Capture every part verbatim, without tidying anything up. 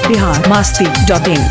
Bihar Masti dot इन।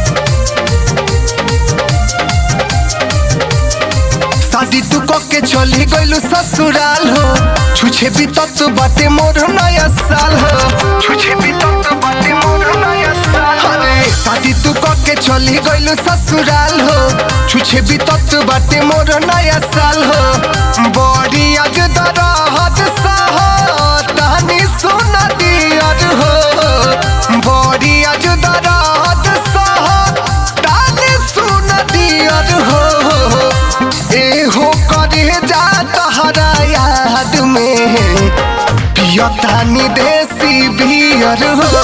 शादी तू के चली गइलू ससुराल हो, छुछे भी तत बाटे मोर नया साल हो, छुछे भी तत बाटे मोर नया साल। अरे शादी तू के चली गइलू ससुराल हो, छुछे भी तत बाटे मोर नया साल हो। बड़ी आज दराहत सहो तानी सुना दियर हो, बड़ी आज दराहत सहो तानी सुना दियर हो। एहो करे जा तहरा याद में पियतानी देसी बियर हो,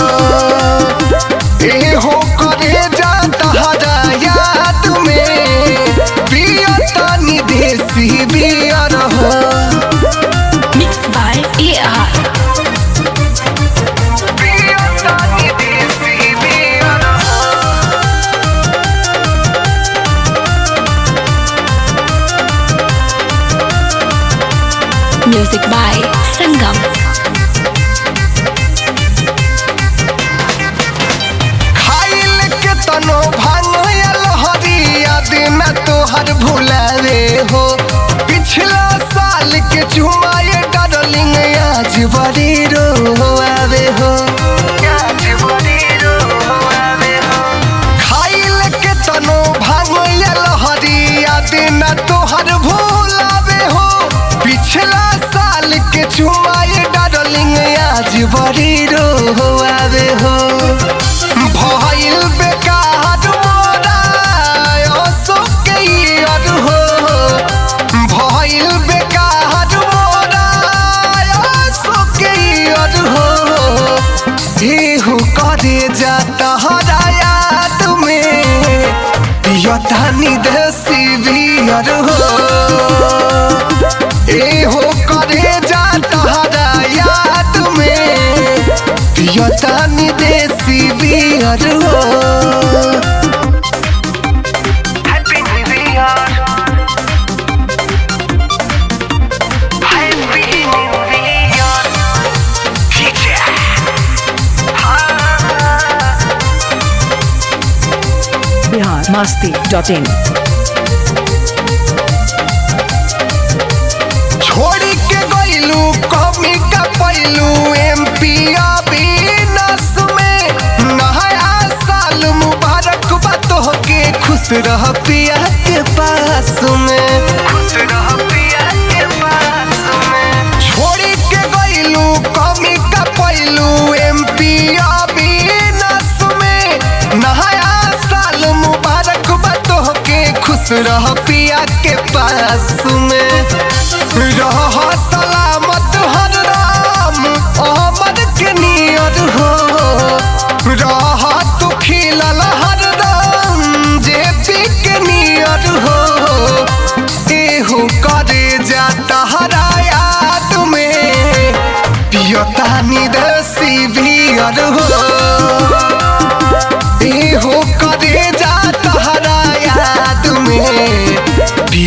एहो करे जा तहरा याद में पियतानी देसी बियर हो। Mixed by A R. पियतानी देसी बियर हो। Music by Sangam. खाइल के तनो भांगल हरिया दिन तोहर भुलावे हो, पिछला साल के चुमाए डार्लिंग आज बड़ी रोआवे हो, आज बड़ी रोआवे हो। खाइल के तनो भांगल हरिया दिन तोहर भुलावे हो, पिछला साल के चुमाए डार्लिंग आज बड़ी रोआवे हो। भइल बेकार मोरा अशोक के यार हो, भइल बेकार मोरा अशोक के यार हो। एहू करे जा तहरा याद में पियतानी देसी बियर हो, एहो करे जा तहरा याद में पियतानी देसी बियर हो। Happy new year, happy new year, Bihar Masti dot in. छोड़ी के गइलू कमी का पैलू एमपी अविनाश में। नया साल मुबारक बा तोहके, खुश रह पिया के पास में, खुश रह पिया के पास में। छोड़ी के गइलू कमी का पैलू एमपी अविनाश में। नया साल मुबारक बा तोहके, खुश रह पिया के पास में। रह सलामत हर राम अहमद के नियर हो, रह तू खिलल हर राम जेपी के नियर हो। एहू करे जा तहरा याद में पियतानी देसी बियर हो, एहू करे जा तहरा याद में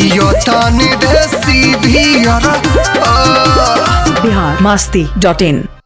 पियतानी देसी बियर। बिहार मस्ती डॉट इन।